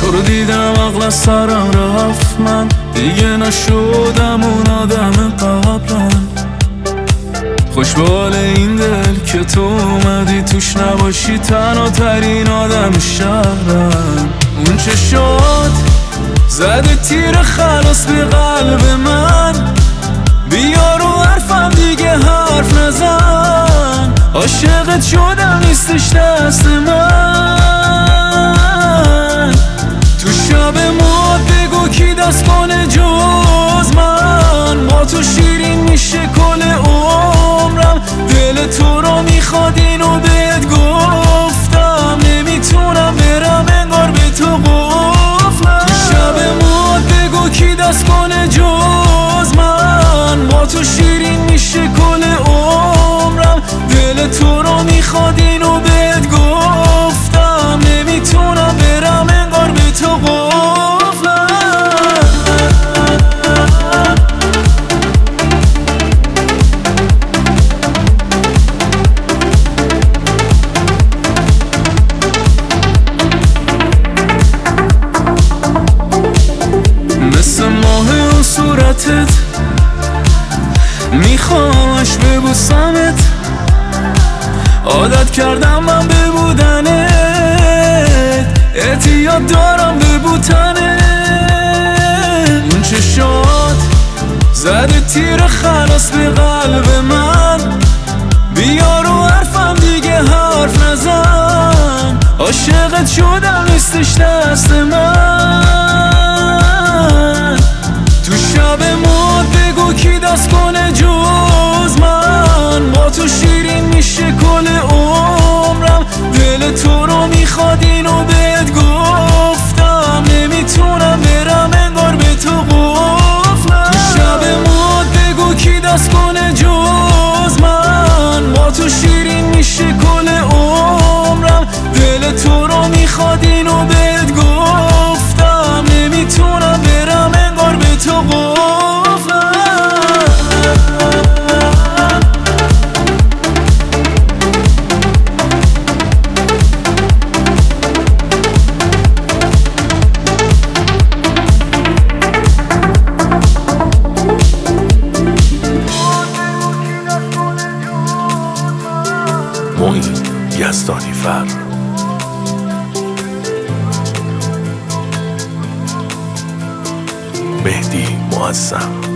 تو رو دیدم عقل از سرم رفت، من دیگه نشدم اون آدم قبلم. خوشبال این دل که تو اومدی توش نباشی، تنها ترین آدم شهرم. اون چشات زده تیر خلاص به قلب من، بیا رو حرفم دیگه حرف نزن. عاشقت شدم نیستش دست من، تو شب موت بگو کی دست کنه جز من. با تو شیرین میشه کل عمرم، دل تو رو میخواد اینو بهت گفتم. نمیتونم برم انگار به تو قفلم. تو شب موت بگو کی دست کنه جز من. با تو شیرین میشه کل عمرم، دل تو رو میخواد اینو بهت گفتم. نمیتونم برم انگار به تو قفلم. مثل ماه اون صورتت میخوامش ببوسمت، عادت کردم من ببودنت، اعتیاد دارم ببوتنت. اون چشات زده تیر خلاص به قلب من، بیا رو حرفم دیگه حرف نزن. عاشقت شدم نیستش دست من، تو شب موت بگو کی دست کنه جز من. با تو شیرین میشه کل عمرم، دل تو رو میخواد اینو بهت گفتم. نمیتونم برم انگار به تو قفلم. تو شب موت بگو کی دست کنه جز من. با تو شیرین میشه کل عمرم، دل تو رو میخواد اینو بهت گفتم. نمیتونم برم انگار به تو قفلم. معین یزدانی فر. مهدی معظم.